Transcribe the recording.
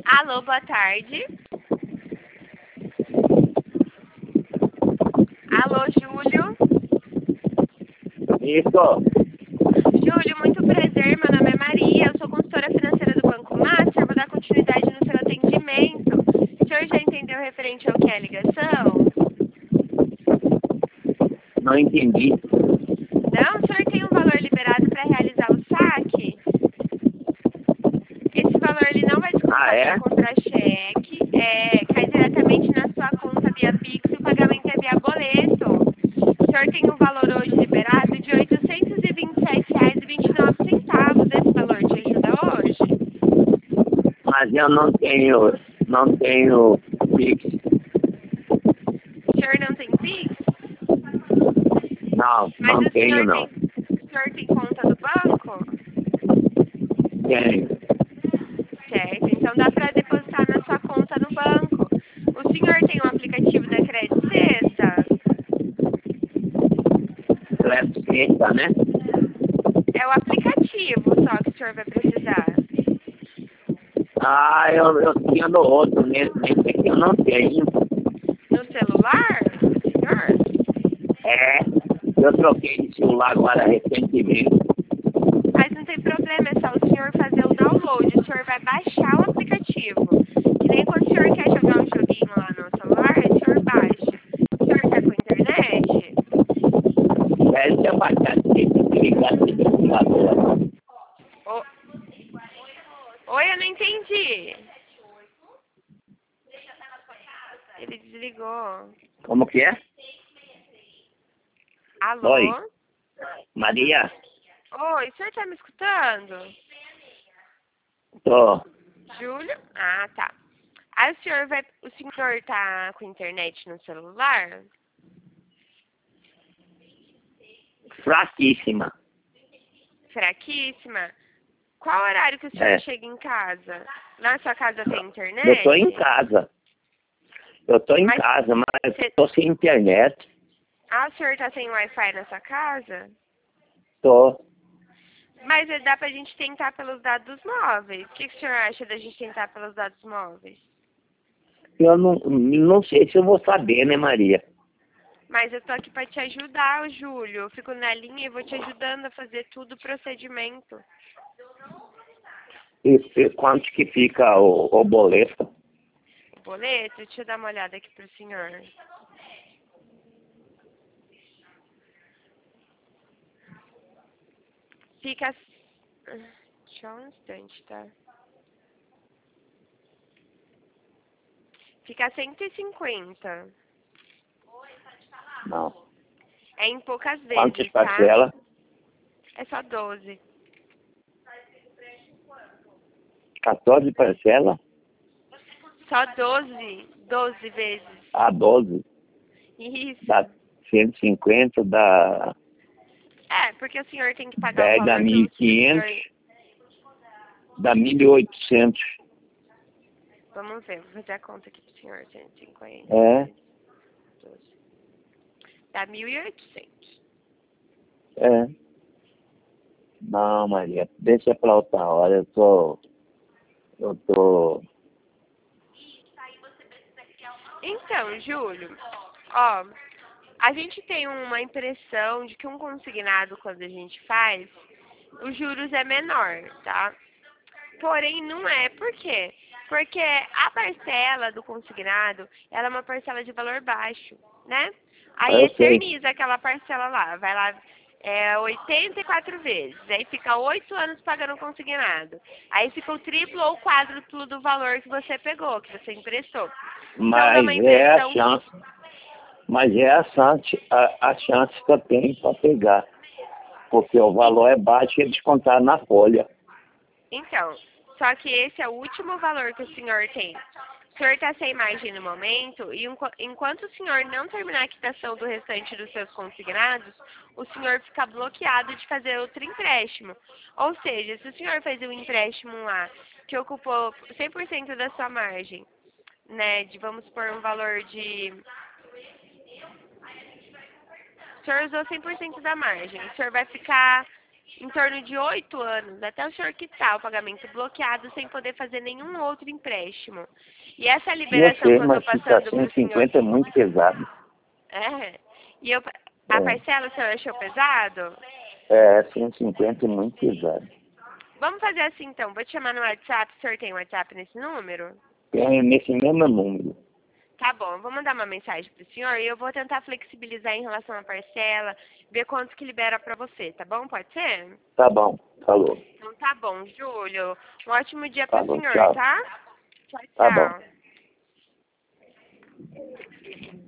Alô, boa tarde. Alô, Júlio. Isso. Júlio, muito prazer. Meu nome é Maria. Eu sou consultora financeira do Banco Master. Vou dar continuidade no seu atendimento. O senhor já entendeu referente ao que é a ligação? Não entendi. Não? O senhor tem um valor liberado para realizar o saque? Esse valor ele não vai descontar É? contra-cheque. Cai diretamente na sua conta via Pix e o pagamento é via boleto. O senhor tem um valor hoje liberado de R$ 827,29. Esse valor te ajuda hoje? Mas eu não tenho Pix. O senhor não tem Pix? Não, Mas não o tenho senhor não. o senhor tem conta do banco? Tenho. Certo. Então dá para depositar na sua conta no banco. O senhor tem um aplicativo da Crédito Sexta? Clepseta, né? É o aplicativo só que o senhor vai precisar. Ah, eu tinha no outro, nesse aqui eu não tenho. No celular, senhor? É, eu troquei de celular agora recentemente. Mas não tem problema, é só o senhor fazer o download. O senhor vai baixar o aplicativo. Que nem quando o senhor quer jogar um joguinho lá no celular, o senhor baixa. O senhor tá com internet? Deve ter baixado esse ligador. Ô- Oi, eu não entendi. Ele desligou. Como que é? Alô? Oi, Maria? Oi, o senhor tá me escutando? Tô. Júlio? Ah, tá. Aí o senhor tá com internet no celular? Fraquíssima. Fraquíssima. Qual horário que o senhor É. chega em casa? Na sua casa tem internet? Eu tô em casa. Mas Mas você- tô sem internet. Ah, o senhor tá sem Wi-Fi na sua casa? Tô. Mas dá pra gente tentar pelos dados móveis. O que o senhor acha da gente tentar pelos dados móveis? Eu não sei se eu vou saber, né, Maria? Mas eu tô aqui pra te ajudar, ô Júlio. Eu fico na linha e vou te ajudando a fazer tudo o procedimento. E quanto que fica o boleto? O boleto, deixa eu dar uma olhada aqui pro senhor. Fica... Deixa um instante, tá? Fica 150. Não. É em poucas Quanto vezes, de tá? parcela? É só 12. 14 parcela? Só 12. 12 vezes. A 12. Isso. Dá 150, dá Porque o senhor tem que pagar o 10, dá valor pelo senhor. 1.500, dá 1.800. Vamos ver, vou fazer a conta aqui pro senhor. 150. É, 12. Dá 1.800. é. Não, Maria, deixa pra outra hora. Eu tô. Então, Júlio, ó, a gente tem uma impressão de que um consignado, quando a gente faz, os juros é menor, tá? Porém, não é. Por quê? Porque a parcela do consignado, ela é uma parcela de valor baixo, né? Aí Eu sei. eterniza aquela parcela lá, vai lá 84 vezes, aí fica 8 anos pagando o consignado. Aí fica o triplo ou o quádruplo do valor que você pegou, que você emprestou. Então dá uma Mas é a impressão. chance. Mas é a chance que eu tenho para pegar. Porque o valor é baixo e eles contaram na folha. Então, só que esse é o último valor que o senhor tem. O senhor está sem margem no momento e enquanto o senhor não terminar a quitação do restante dos seus consignados, o senhor fica bloqueado de fazer outro empréstimo. Ou seja, se o senhor fez um empréstimo lá que ocupou 100% da sua margem, né, vamos supor um valor de... O senhor usou 100% da margem, o senhor vai ficar em torno de 8 anos, até o senhor quitar o pagamento bloqueado sem poder fazer nenhum outro empréstimo. E essa Eu liberação sei, que eu mas estou ficar passando para o senhor... 150 é muito pesado. É, e eu, a É, parcela o senhor achou pesado? 150 é muito pesado. Vamos fazer assim então, vou te chamar no WhatsApp, o senhor tem WhatsApp nesse número? Tem nesse mesmo número. Tá bom, eu vou mandar uma mensagem pro senhor e eu vou tentar flexibilizar em relação à parcela, ver quanto que libera pra você, tá bom? Pode ser? Tá bom, falou. Então tá bom, Júlio. Um ótimo dia pro Falou, senhor, tchau. tá? Tchau, Tá bom. tchau.